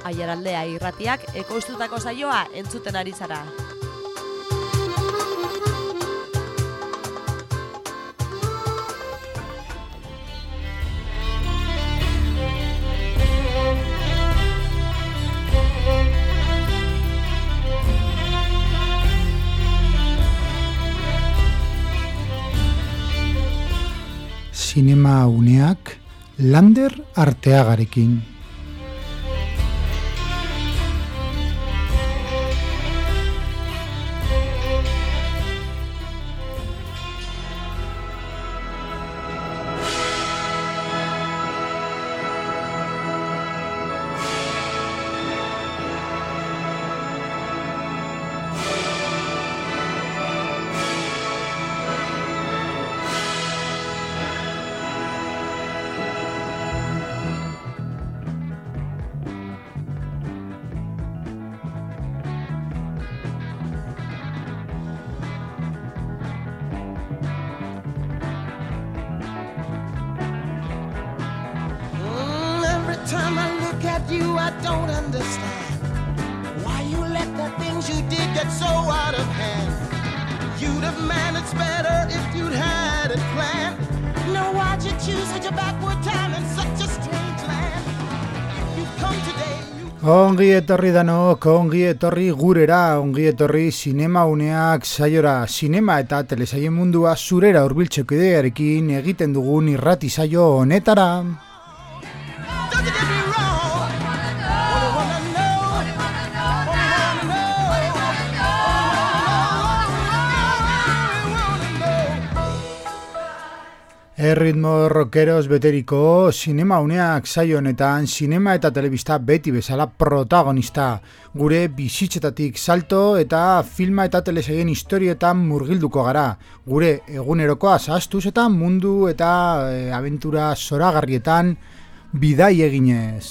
Aiaraldea irratiak ekoiztutako saioa entzuten ari zara. Zinema uneak Lander Arteagarekin. Time I look at you, I don't understand why you let the things you did get so out of hand. You'd have managed better if you'd had it planned. No, why'd you choose such a backward time in such a strange land? You come today. Ongi etorri danok, ongi etorri gurera, ongi etorri zinema uneak saiora, zinema eta telesaien mundua zurera hurbiltzeko idearekin egiten dugun irrati saio honetara. Erritmo rockeros beteriko zinema uneak saio honetan zinema eta telebista beti bezala protagonista. Gure bizitzetatik salto eta filma eta telesaien historietan murgilduko gara. Gure egunerokoa zahaztuz eta mundu eta abentura zoragarrietan bidai eginez.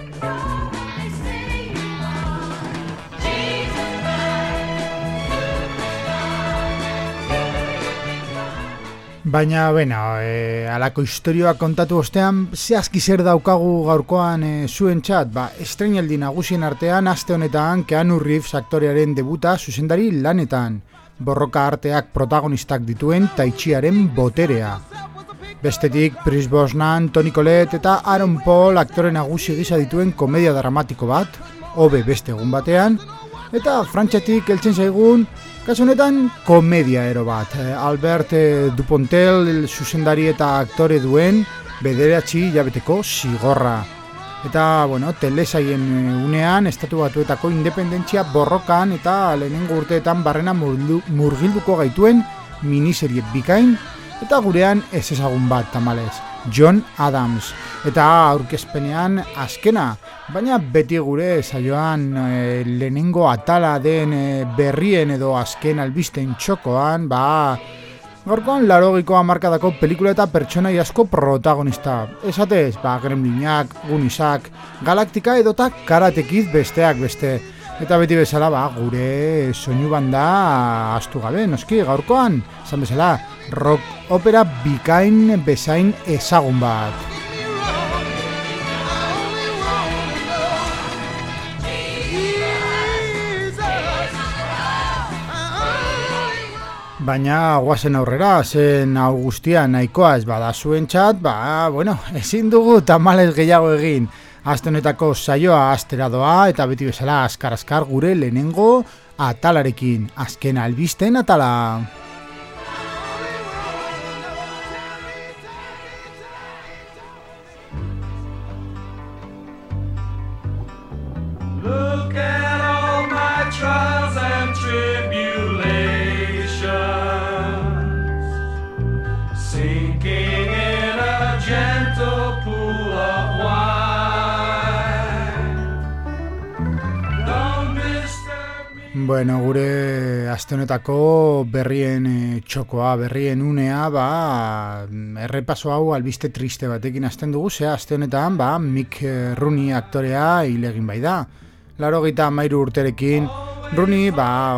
Baina, alako historioak kontatu ostean, zehazki zer daukagu gaurkoan zuen txat, estreinaldi nagusien artean, aste honetan, Keanu Reeves aktorearen debuta zuzendari lanetan, borroka arteak protagonistak dituen Tai Chiaren boterea. Bestetik, Pierce Brosnan, Toni Collette eta Aaron Paul aktore nagusi gisa dituen komedia dramatiko bat, hobe beste egun batean, eta frantsetik heltzen zaigun, kasu honetan, komedia ero bat. Albert Dupontel zuzendari eta aktore duen bederatzi hilabeteko zigorra. Eta, telesaien unean, estatu batuetako independentzia borrokan eta lehenengo urteetan barrena murgilduko gaituen miniserie bikain, eta gurean ez ezagun bat tamalez, John Adams. Eta aurkezpenean azkena, baina beti gure saioan lehenengo atala den berrien edo azken albisten txokoan, gaurkoan 80ko hamarkadako pelikula eta pertsonai asko protagonista. Esatez, Gremlinak, Gooniesak, Galaktika edota Karate Kid besteak beste. Eta beti bezala, gure soinu banda astu gabe, noski, gaurkoan, esan bezala, rock opera bikain bezain ezagun bat. Baina guazen aurrera, zen Augustia nahikoa ez bada zuen txat, ezin dugu tamalez gehiago egin. Aste honetako saioa astera doa eta beti bezala azkar gure lehenengo atalarekin, azken albisten atala. Look at all my trials and tribulations, sinking in a gentle pool of wine. Gure aste honetako berrien txokoa, berrien unea, errepaso hau albiste triste batekin hasten dugu, aste honetan, Mick Rooney aktorea hil egin bai da. 83 urterekin, Rooney,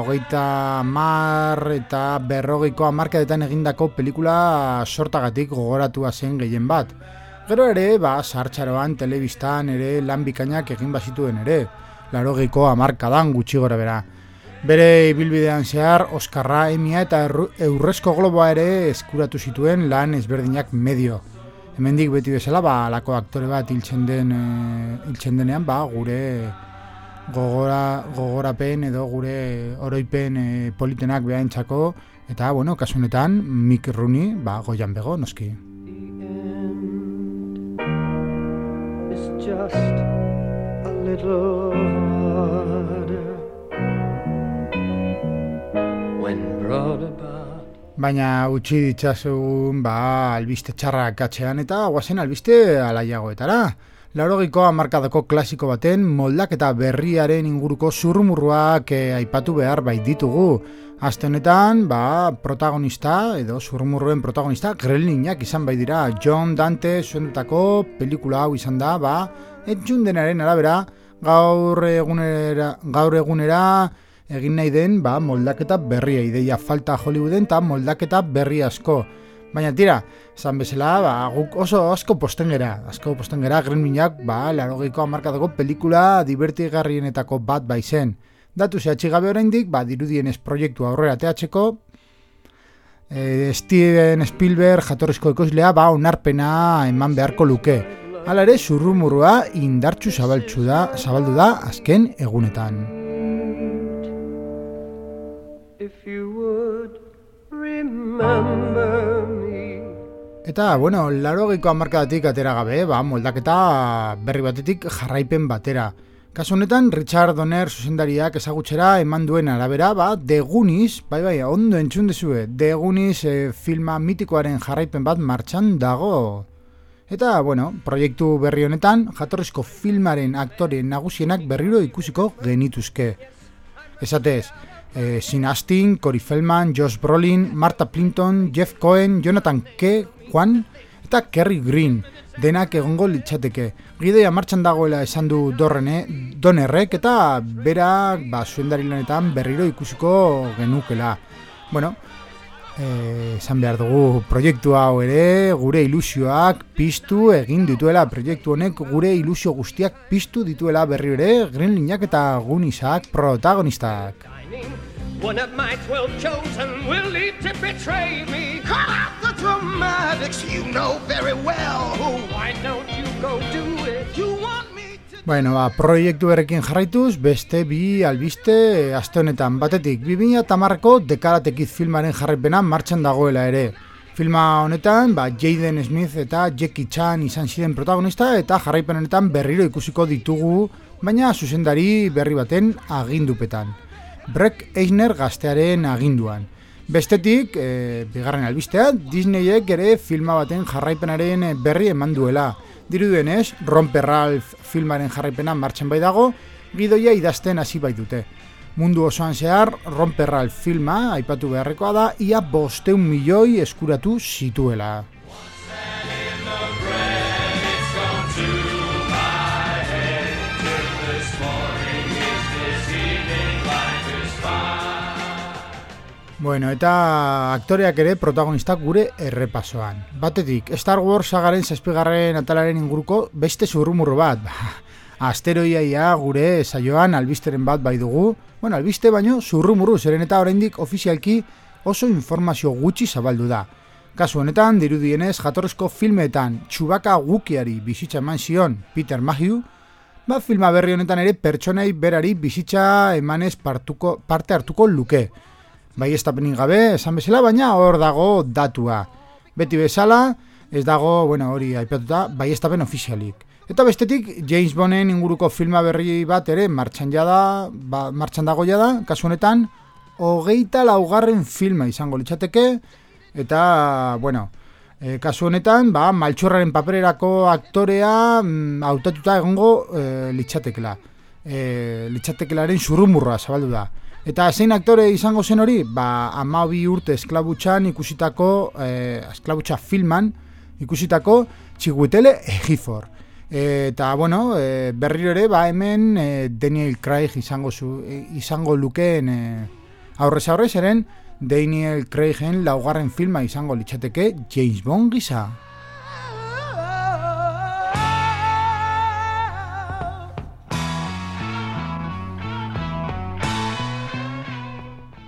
30 eta 40ko hamarkadetan egindako pelikula sortagatik gogoratua zen gehien bat. Gero ere, sartxaroan, telebistan ere lan bikainak egin bazituen ere, 80ko hamarkadan gutxi gora bera. Bere ibilbidean zehar, Oskarra, Emia eta Eurrezko Globoa ere eskuratu zituen lan ezberdinak medio. Hemendik beti bezala, alako aktore bat hiltzen denean, gure gogorapen edo gure oroipen politenak behaintzako, eta, kasu honetan, Mick Rooney, goian bego, noski. It's just a little harder when brought about. Baina utzi ditzazugun albiste txarrak atxean eta guazen albiste alaiagoetara. 80ko hamarkadako klasiko baten moldaketa berriaren inguruko zurrumurruak aipatu behar baititugu. Aste honetan, protagonista edo zurrumurruen protagonista gremlinak izan bai dira. John Dante zuendutako pelikula hau izan da, entzundenaren arabera gaur egunera egin nahi den moldaketa berria, ideia falta Hollywooden eta moldaketa berri asko. Baina tira, esan bezala, guk oso asko posten gera, gremlinak 80ko hamarkadako pelikula divertigarrienetako bat baizen. Datu zehatzi gabe oraindik, dirudienez proiektua aurrera teatzeko, Steven Spielberg jatorrizko ekoizlea onarpena eman beharko luke. Hala ere, zurrumurrua indartsu zabaldu da azken egunetan. If you would remember me. Eta, 80ko hamarkadatik atera gabe, moldaketa berri batetik jarraipen batera. Kasu honetan, Richard Donner zuzendariak ezagutzera eman duen arabera, The Goonies, ondo entzun dezue, The Goonies filma mitikoaren jarraipen bat martxan dago. Eta, proiektu berri honetan, jatorrizko filmaren aktore nagusienak berriro ikusiko genituzke. Esatez, Sean Astin, Corey Feldman, Josh Brolin, Martha Plimpton, Jeff Cohen, Jonathan K. Juan eta Kerry Green, denak egongo litzateke. Gidoia martxan dagoela esan du Donnerrek eta berak zuendari lanetan berriro ikusiko genukela. Esan behar dugu proiektu hau ere gure ilusioak piztu egin dituela, proiektu honek gure ilusio guztiak piztu dituela berriro ere gremlinak eta Gooniesak protagonistak. One of my 12 chosen will lead to betray me. Cut out the dramatics, you know very well who. Why don't you go do it? You want me to... proiektu berrekin jarraituz, beste bi albiste aste honetan. Batetik, 2010ko The Karate Kid filmaren jarraipena martxan dagoela ere. Filma honetan, Jaden Smith eta Jackie Chan izan ziren protagonista eta jarraipen honetan berriro ikusiko ditugu, baina zuzendari berri baten agindupetan. Breck Eisner gaztearen aginduan. Bestetik, bigarren albistea, Disneyek ere filma baten jarraipenaren berri eman duela. Diruduenez, Romper Ralph filmaren jarraipena martxan bai dago, gidoia idazten hasi baitute. Mundu osoan zehar, Romper Ralph filma, aipatu beharrekoa da, ia 500 milioi eskuratu zituela. Eta aktoreak ere protagonistak gure errepasoan. Batetik, Star Wars sagaren 7. atalaren inguruko beste zurrumurru bat. Asteroiaia gure saioan albisteren bat bai dugu. Albiste baino zurrumurru, zeren eta oraindik ofizialki oso informazio gutxi zabaldu da. Kasu honetan, dirudienez jatorrizko filmetan Chewbacca Wookieari bizitza eman zion Peter Mayhew, filma berri honetan ere pertsonei berari bizitza emanez parte hartuko luke. Baieztapenik gabe, esan bezala, baina hor dago datua. Beti bezala, ez dago, hori aipatuta, baieztapen ofizialik. Eta bestetik, James Bonden inguruko filma berri bat ere martxan dago jada, kasu honetan, 24. filma izango litzateke, eta, kasu honetan, maltxorraren papererako aktorea hautatuta egongo litzatekela. Litzatekelaren zurrumurra zabaldu da. Eta zein aktore izango zen hori? 12 urte esklabutxan ikusitako, esklabutxa filman ikusitako Chiwetel Ejiofor. Eta, berriro ere, hemen Daniel Craig izango lukeen aurrez aurrez eren Daniel Craigen 4. filma izango litzateke James Bond gisa.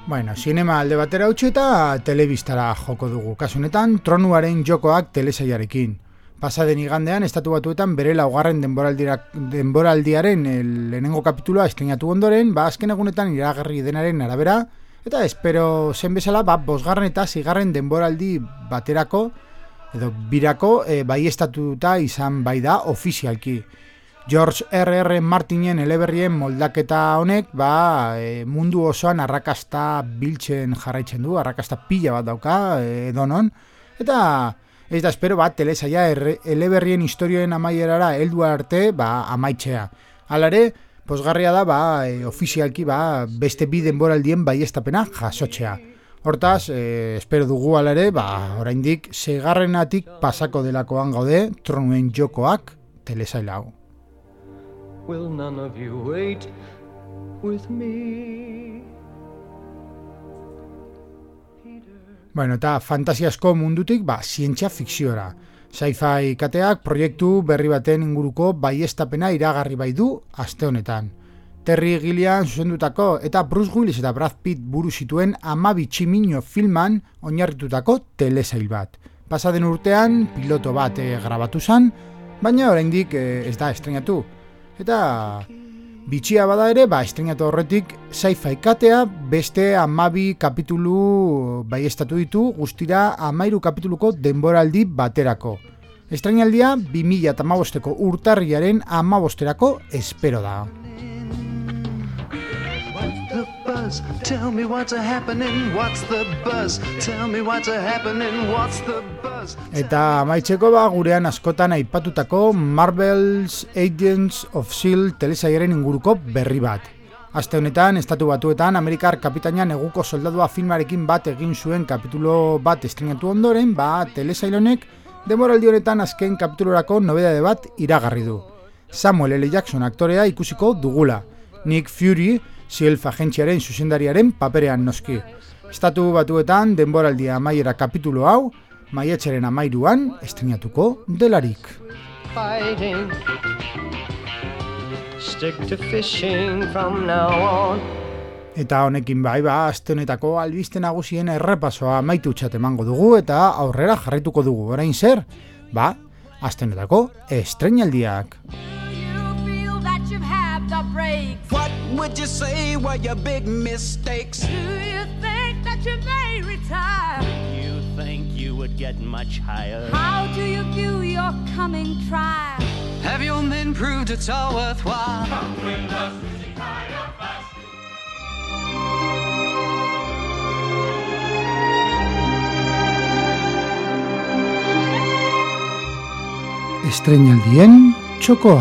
Bueno, sinema alde batera utzi eta telebistara joko dugu. Kasu honetan, Tronuaren jokoak telesailarekin. Pasaden igandean, Estatu Batuetan bere laugarren denboraldiaren lehenengo kapituloa estreinatu ondoren, azken egunetan iragarri denaren arabera, eta espero zen bezala, bosgarren eta zigarren denboraldi baterako, edo birako, baiestatuta izan bai da ofizialki. George R.R. Martinen eleberrien moldaketa honek, mundu osoan arrakasta biltzen jarraitzen du, arrakasta pila bat dauka, edonon, eta ez da espero telesaia eleberrien historioen amaierara heldu arte amaitzea. Halare, pozgarria da ofizialki beste bi denboraldien baiestapena jasotzea. Hortaz, espero dugu halare, oraindik seigarrenatik pasako delakoan gaude Tronuen jokoak telesaila hau. Will none of you wait with me? Bueno, eta fantasiasko mundutik, zientzia fikziora. Sci-fi kateak proiektu berri baten inguruko baiestapena iragarri bai du aste honetan. Terry Gilliam zuzendutako eta Bruce Willis eta Brad Pitt buru zituen 12 tximino filman oinarritutako telesail bat. Pasaden urtean piloto bat grabatu zen, baina oraindik ez da estreinatu. Eta bitxia bada ere, estreinatu horretik sci-fi katea beste 12 kapitulu baiestatu ditu guztira 13 kapituluko denboraldi baterako. Estreinaldia 2015ko urtarrilaren 15erako espero da. Tell me what's happening, what's the buzz? Tell me what's happening, what's the buzz? Eta amaitzeko gurean askotan aipatutako Marvel's Agents of S.H.I.E.L.D. telesailaren inguruko berri bat. Aste honetan, Estatu Batuetan, Amerikar kapitaina neguko soldadua filmarekin bat egin zuen kapitulo bat estreinatu ondoren, telesail honek denboraldi honetan azken kapitulorako nobedade bat iragarri du. Samuel L. Jackson aktorea ikusiko dugula. Nick Fury, S.H.I.E.L.D. agentziaren zuzendariaren paperean noski. Estatu Batuetan denboraldia amaiera kapitulo hau, maiatzaren 13an estreinatuko delarik. Fighting. Stick to fishing from now on. Eta honekin aste honetako albiste nagusien errepasoa amaitutxat emango dugu eta aurrera jarraituko dugu. Orain zer? Aste honetako estreinaldiak. What would you say were your big mistakes? Do you think that you may retire? You think you would get much higher? How do you view your coming trial? Have your men proved it's all worthwhile? Come with us, retire fast. Estreinaldien txokoa.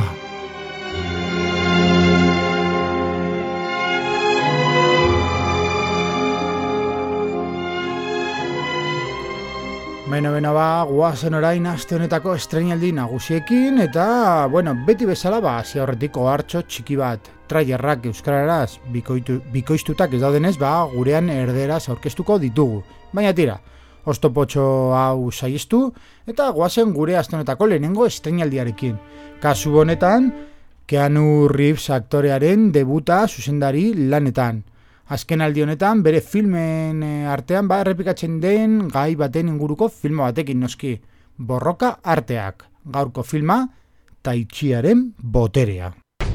Beno, guazen orain aste honetako estreinaldi nagusiekin eta, beti bezala hasi aurretik ohartxo txiki bat. Trailerrak euskararaz bikoiztutak ez daudenez, gurean erderaz aurkeztuko ditugu. Baina tira, oztopotxo hau saiestu eta guazen gure aste honetako lehenengo estreinaldiarekin. Kasu honetan, Keanu Reeves aktorearen debuta zuzendari lanetan. Azken aldi honetan, bere filmen artean errepikatzen den gai baten inguruko filma batekin noski. Borroka arteak. Gaurko filma, Tai Chiaren boterea.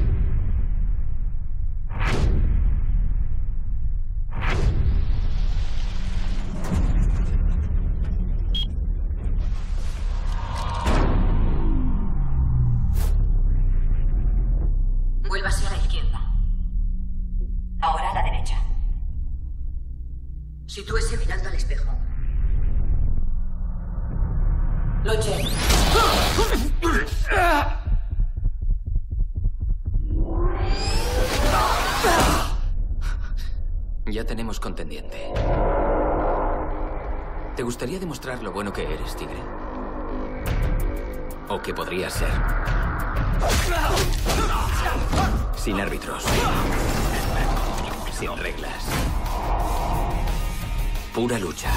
Vuelva hacia la izquierda. Ahora a la derecha. Sitúese mirando al espejo. Luche. Ya tenemos contendiente. ¿Te gustaría demostrar lo bueno que eres, tigre? ¿O que podrías ser? Sin árbitros. Sin reglas. Pura lucha.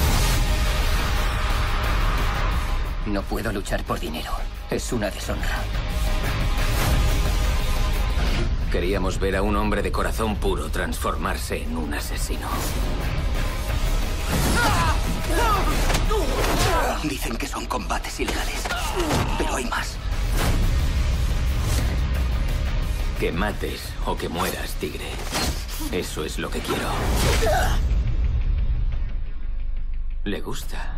No puedo luchar por dinero. Es una deshonra. Queríamos ver a un hombre de corazón puro transformarse en un asesino. Dicen que son combates ilegales, pero hay más. Que mates o que mueras, Tigre. Eso es lo que quiero. Le gusta.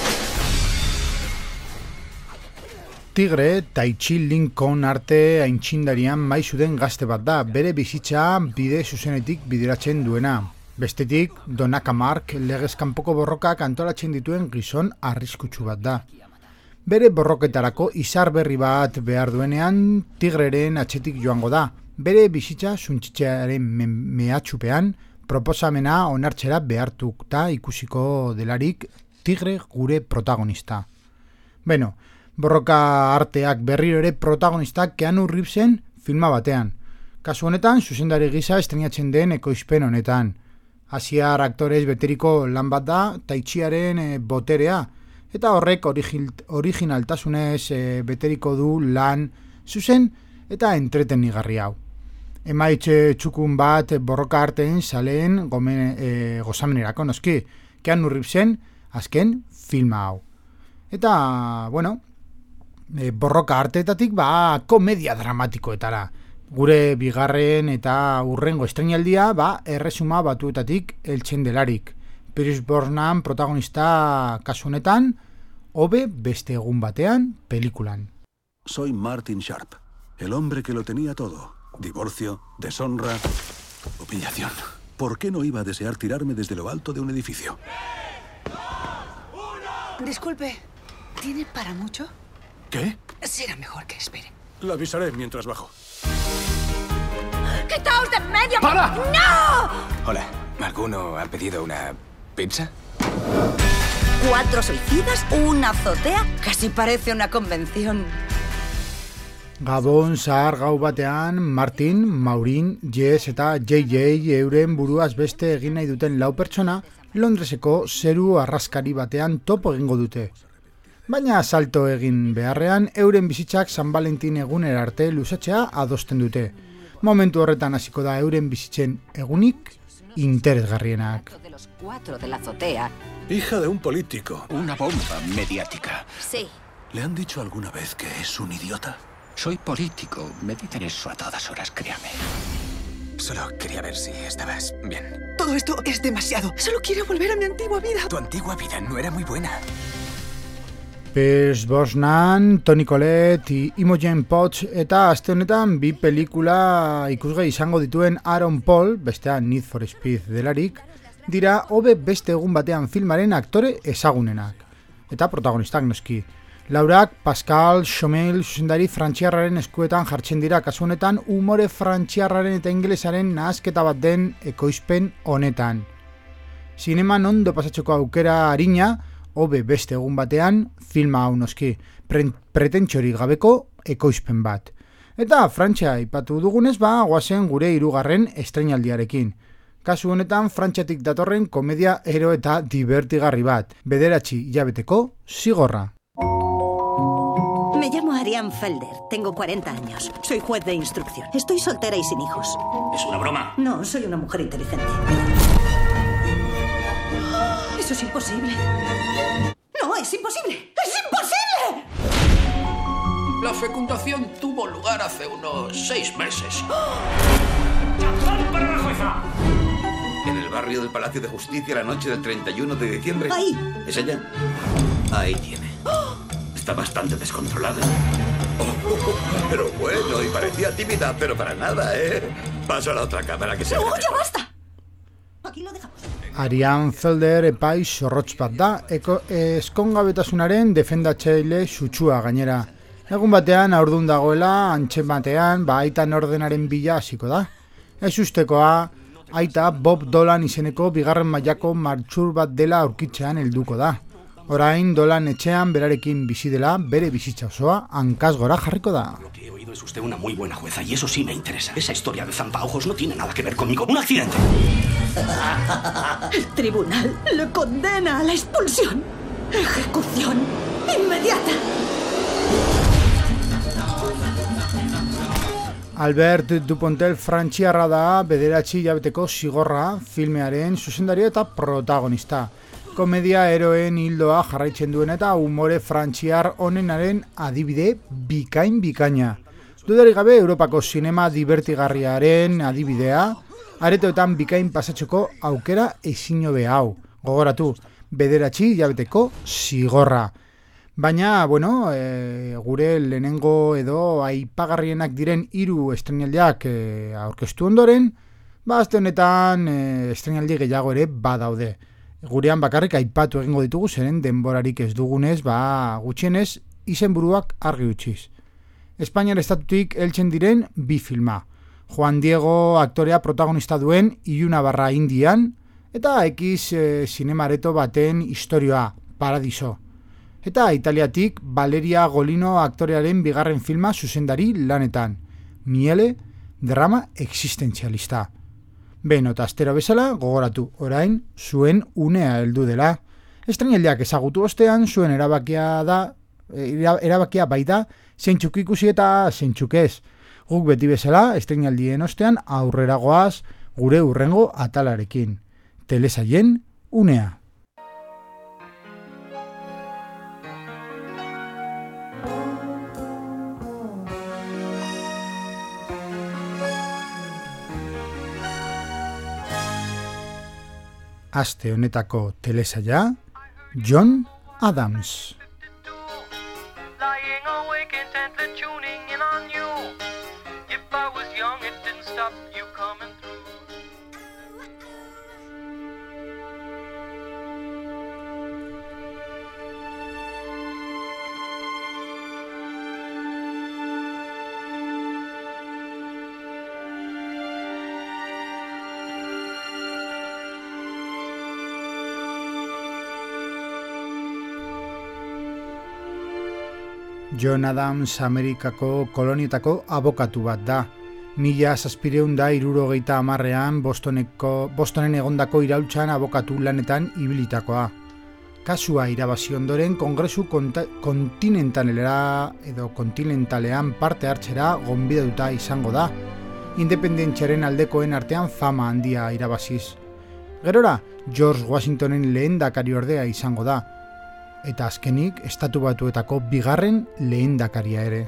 Tigre, Taichi Lincoln arte aintzindarian maisu den gazte bat da, bere bizitza bide zuzenetik bideratzen duena. Bestetik, Donaka Mark legez kanpoko borrokak antolatzen dituen gizon arriskutsu bat da. Bere borroketarako izar berri bat behar duenean Tigreren atzetik joango da. Bere bizitza suntzitzearen mehatxupean proposamena onartzera behartukta ikusiko delarik Tigre gure protagonista. Beno, borroka arteak berriro ere protagonistak Keanu Reevesen filma batean. Kasu honetan, zuzendari gisa estrenatzen den ekoizpen honetan. Asiar aktorez beteriko lan bat da Taichiaren boterea, eta horrek originaltasunez beteriko du lan zuzen eta entretenigarri hau. Emaitze txukun bat borroka arteen saleen gozamenerako noski, Keanu Reevesen azken filma hau. Eta, bueno, borroka arteetatik komedia dramatikoetara. Gure bigarren eta hurrengo estreinaldia erresuma batuetatik heltzen delarik. Pierce Brosnan protagonista kasu honetan, hobe beste egun batean pelikulan. Soy Martin Sharp, el hombre que lo tenía todo. Divorcio, deshonra, humillación. ¿Por qué no iba a desear tirarme desde lo alto de un edificio? Disculpe, ¿tiene para mucho? ¿Qué? Será mejor que espere. Lo avisaré mientras bajo. ¡Quitaos de en medio! ¡Para! ¡No! Hola, ¿alguno ha pedido una pizza? 4 suicidas, una azotea. Casi parece una convención. Gabon zahar gau batean, Martin, Maureen, Jess eta JJ euren buruaz beste egin nahi duten 4 pertsona Londreseko zeru arraskari batean topo egingo dute. Baina salto egin beharrean, euren bizitzak San Valentin egunera arte luzatzea adosten dute. Momentu horretan hasiko da euren bizitzen egunik interesgarrienak. De los 4 de la azotea. Hija de un político. Una bomba mediática. Sí. ¿Le han dicho alguna vez que es un idiota? Soy político. Me dicen eso a todas horas, créame. Solo quería ver si estabas bien. Todo esto es demasiado. Solo quiero volver a mi antigua vida. Tu antigua vida no era muy buena. Pierce Brosnan, Toni Collette, Imogen Poots eta aste honetan 2 pelikula ikusgai izango dituen Aaron Paul, bestean Need for Speed delarik, dira hobe beste egun batean filmaren aktore ezagunenak. Eta protagonistak noski. Laurak Pascal Chomel zuzendari frantziarraren eskuetan jartzen dira, kasu honetan umore frantziarraren eta ingelesaren nahasketa bat den ekoizpen honetan. Zineman ondo pasatzeko aukera arina, hobe beste egun batean filma hau noski, pretentxorik gabeko ekoizpen bat. Eta Frantzia aipatu dugunez goazen gure 3. estreinaldiarekin. Kasu honetan Frantziatik datorren komedia ero eta divertigarri bat, 9 hilabeteko zigorra. Me llamo Ariane Felder, tengo 40 años, soy juez de instrucción, estoy soltera y sin hijos. ¿Es una broma? No, soy una mujer inteligente. Eso es imposible. ¡No, es imposible! ¡Es imposible! La fecundación tuvo lugar hace unos 6 meses. ¡Chapón para la jueza! En el barrio del Palacio de Justicia la noche del 31 de diciembre. Ahí. ¿Es ella? Ahí tiene. Está bastante descontrolada. Pero bueno, y parecía tímida, pero para nada, ¿eh? Paso a la otra cámara que se... ¡No, ya basta! Aquí lo dejamos. Ariane Felder epai zorrotz bat da, eskongabetasunaren defendatzaile sutsua gainera. Egun batean aurdun dagoela, antxen batean, aitan ordenaren bila hasiko da. Ez ustekoa, aita Bob Dolan izeneko 2. mailako martxur bat dela aurkitzean helduko da. Orain Dolan etxean berarekin bizi dela, bere bizitza osoa hankaz gora jarriko da. Lo que he oído es usted una muy buena jueza y eso sí me interesa. Esa historia de zampaojos no tiene nada que ver conmigo. ¡Un accidente! El tribunal le condena a la expulsión. Ejecución inmediata. Albert Dupontel frantziarra da 9 hilabeteko zigorra filmearen zuzendaria eta protagonista. Komedia eroen hildoa jarraitzen duen eta umore frantziar onenaren adibide bikaina. Dudarik gabe Europako sinema divertigarriaren adibidea, aretoetan bikain pasatzeko aukera ezin hobe hau. Gogoratu, 9 hilabeteko zigorra. Baina, gure lehenengo edo aipagarrienak diren 3 estreinaldiak aurkeztu ondoren, aste honetan estreinaldi gehiago ere badaude. Gurean bakarrik aipatu egingo ditugu zeren denborarik ez dugunez, gutxienez izenburuak argi utziz. Espainiar estatutik heltzen diren 2 filma. Juan Diego aktorea protagonista duen Iluna barra Indian, eta X zinemareto baten istorioa, Paradiso. Eta Italiatik Valeria Golino aktorearen 2. filma zuzendari lanetan, Miele, drama existentzialista. Eta astero bezala, gogoratu, orain, zuen unea heldu dela. Estreinaldiak ezagutu ostean, zuen erabakia baita, zeintzuk ikusi eta zeintzuk ez. Guk beti bezala, estreinaldien ostean aurrera goaz gure hurrengo atalarekin. Telesaien unea. Aste honetako telesaia, John Adams. Lying awake intently tuning in on you. If I was young, it didn't stop you coming through. John Adams Amerikako kolonietako abokatu bat da. 1760ean Bostonen egondako iraultzan abokatu lanetan ibilitakoa. Kasua irabazi ondoren Kongresu kontinentalean parte hartzera gonbidatuta izango da. Independentziaren aldekoen artean fama handia irabaziz. Gerora, George Washingtonen lehendakari ordea izango da. Eta azkenik, Estatu Batuetako 2. lehendakaria ere.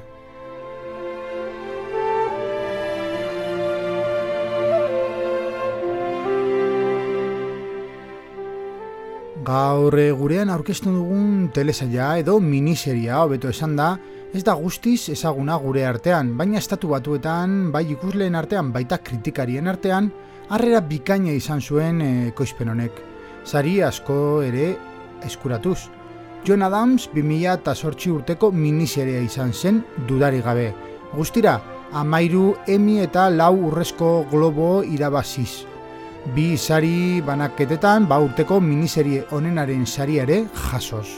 Gaur gurean aurkeztu dugun telesaia edo miniseria hobeto esan da, ez da guztiz ezaguna gure artean, baina Estatu Batuetan, bai ikusleen artean, baita kritikarien artean, harrera bikaina izan zuen ekoizpen honek. Sari asko ere eskuratuz. John Adams 2008 urteko miniseria izan zen dudarik gabe. Guztira, 13 Emmy eta 4 Urrezko Globo irabaziz. 2 sari banaketetan urteko miniserie onenaren saria ere jasoz.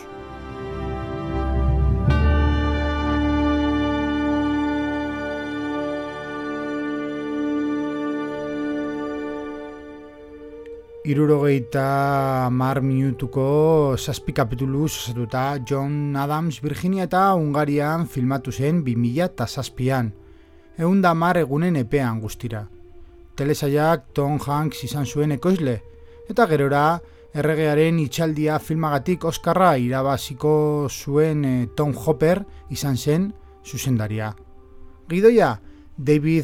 Hirurogeita 10 minutuko 7 kapitulu osatuta John Adams Virginia eta Hungarian filmatu zen 2007an. 110 egunen epean guztira. Telesaiak Tom Hanks izan zuen ekoizle, eta gerora erregearen itxaldia filmagatik Oskarra irabaziko zuen Tom Hopper izan zen zuzendaria. Gidoia, David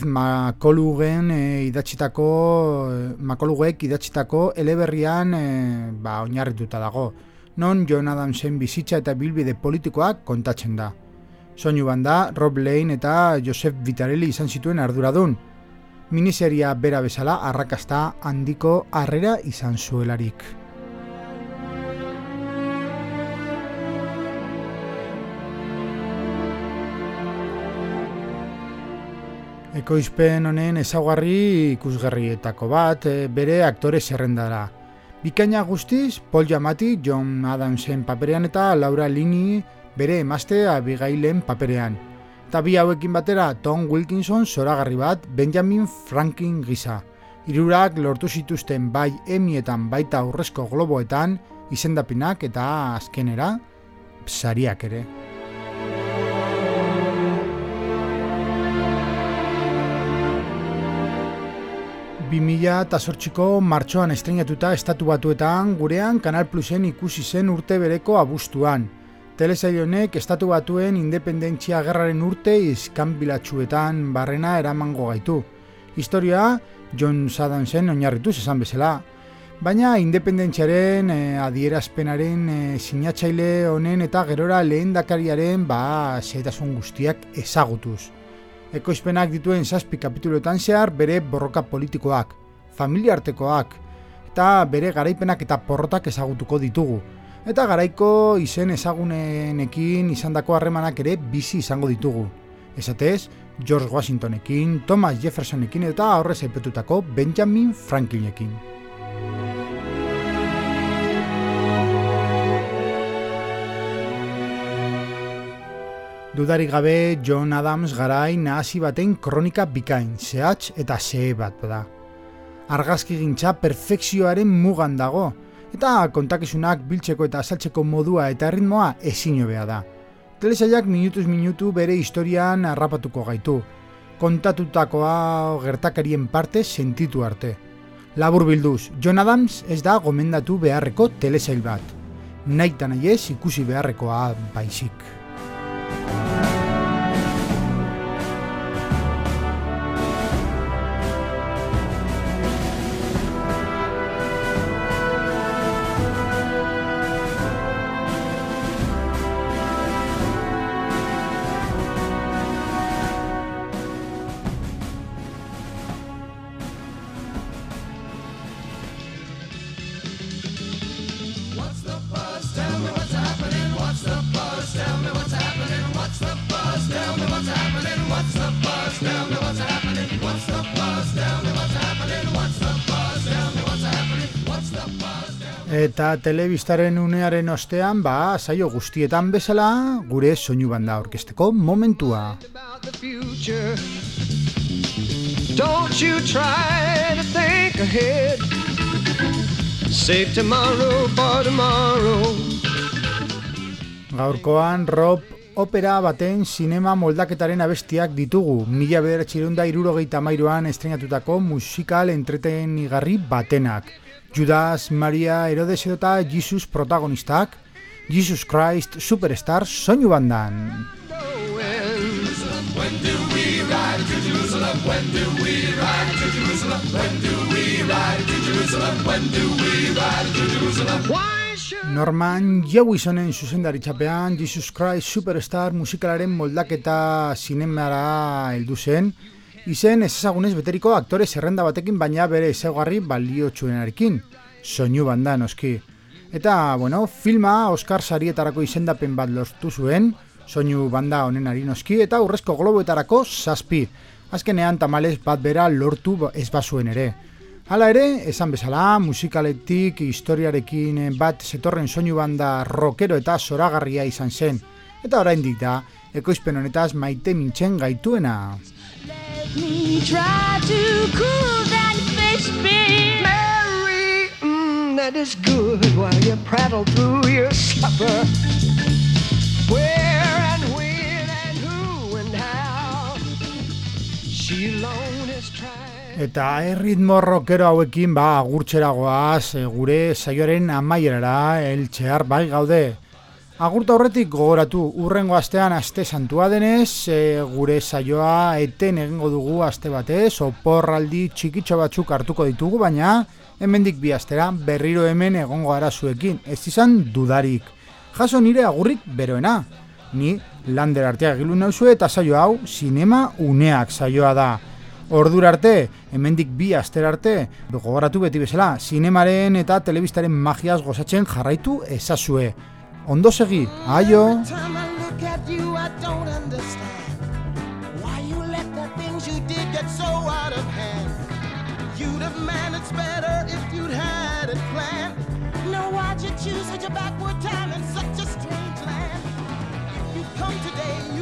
McCulloughek idatzitako eleberrian oinarrituta dago, non John Adamsen bizitza eta bilbide politikoak kontatzen da. Soinu banda Rob Lane eta Joseph Vitarelli izan zituen arduradun. Miniseria bera bezala arrakasta handiko harrera izan zuelarik. Ekoizpen honen ezaugarri ikusgarrietako bat bere aktore zerrendara. Bikaina guztiz, Paul Giamatti John Adamsen paperean eta Laura Linney bere emazte Abigailen paperean. Eta bi hauekin batera Tom Wilkinson zoragarri bat Benjamin Franklin gisa. Hirurak lortu zituzten bai Emmyetan baita Urrezko Globoetan izendapenak eta azkenera sariak ere. 2008ko martxoan estreinatuta Estatu Batuetan, gurean Kanal Plusen ikusi zen urte bereko abuztuan. Telesail honek Estatu Batuen independentzia gerraren urte iskanbilatsuetan barrena eramango gaitu. Historia John Adamsen oinarrituz esan bezala, baina independentziaren adierazpenaren sinatzaile honen eta gerora lehendakariaren xehetasun guztiak ezagutuz. Ekoizpenak dituen 7 kapituluetan zehar bere borroka politikoak, familiartekoak eta bere garaipenak eta porrotak ezagutuko ditugu. Eta garaiko izen ezagunenekin izandako harremanak ere bizi izango ditugu. Esatez, George Washingtonekin, Thomas Jeffersonekin eta aurrez aipatutako Benjamin Franklinekin. Dudarik gabe, John Adams garai nahasi baten kronika bikain, zehatz eta zehe bat da. Argazkigintza perfekzioaren mugan dago, eta kontakizunak biltzeko eta azaltzeko modua eta erritmoa ezin hobea da. Telesailak minutuz minutu bere historian harrapatuko gaitu, kontatutakoa gertakarien parte sentitu arte. Laburbilduz, John Adams ez da gomendatu beharreko telesail bat, nahita nahiez ikusi beharrekoa baizik. Eta telebistaren unearen ostean, saio guztietan bezala, gure soinu banda aurkezteko momentua. Don't you try to think ahead. Save tomorrow for tomorrow. Gaurkoan Rob opera baten sinema moldaketaren abestiak ditugu, 1973an estreinatutako musikal entretenigarri batenak. Judas, Maria, Herodes eta Jesus protagonistak, Jesus Christ Superstar soinu bandan. When do we ride to Jerusalem? When do we ride to Jerusalem? When do we ride to Jerusalem? When do we ride to Jerusalem? Norman Jewisonen zuzendaritzapean Jesus Christ Superstar musikalaren moldaketa zinemara heldu zen, izen ezagunez beteriko aktore zerrenda batekin, baina bere ezaugarri baliotsuenarekin, soinu banda noski. Eta, filma Oscar sarietarako izendapen bat lortu zuen, soinu banda honenari noski, eta Urrezko Globoetarako 7. Azkenean tamalez bat bera lortu ez bazuen ere. Hala ere, esan bezala, musikaletik historiarekin bat zetorren soinu banda rockero eta zoragarria izan zen. Eta oraindik da, ekoizpen honetaz maite mintzen gaituena. Me try to cool that fish beer. Mary, that is good while you prattle through your supper. Where and when and who and how she alone is trying. Eta erritmo rockero hauekin agurtzeragoaz gure saioaren amaierara heltzear bai gaude. Agurta horretik gogoratu, urrengo astean aste santua denez, gure saioa eten egingo dugu aste batez, oporraldi txikitxo batzuk hartuko ditugu, baina hemendik 2 astera berriro hemen egongo arazuekin, ez izan dudarik. Jaso nire agurrik beroena, ni Lander Arteaga Egilu nauzu eta saio hau Zinema Uneak saioa da. Ordura arte, hemendik 2 astera arte, gogoratu beti bezala, zinemaren eta telebistaren magiaz gozatzen jarraitu ezazue. Ondo segi, aio! Why'd you choose such a backward time in such a strange land? If you come today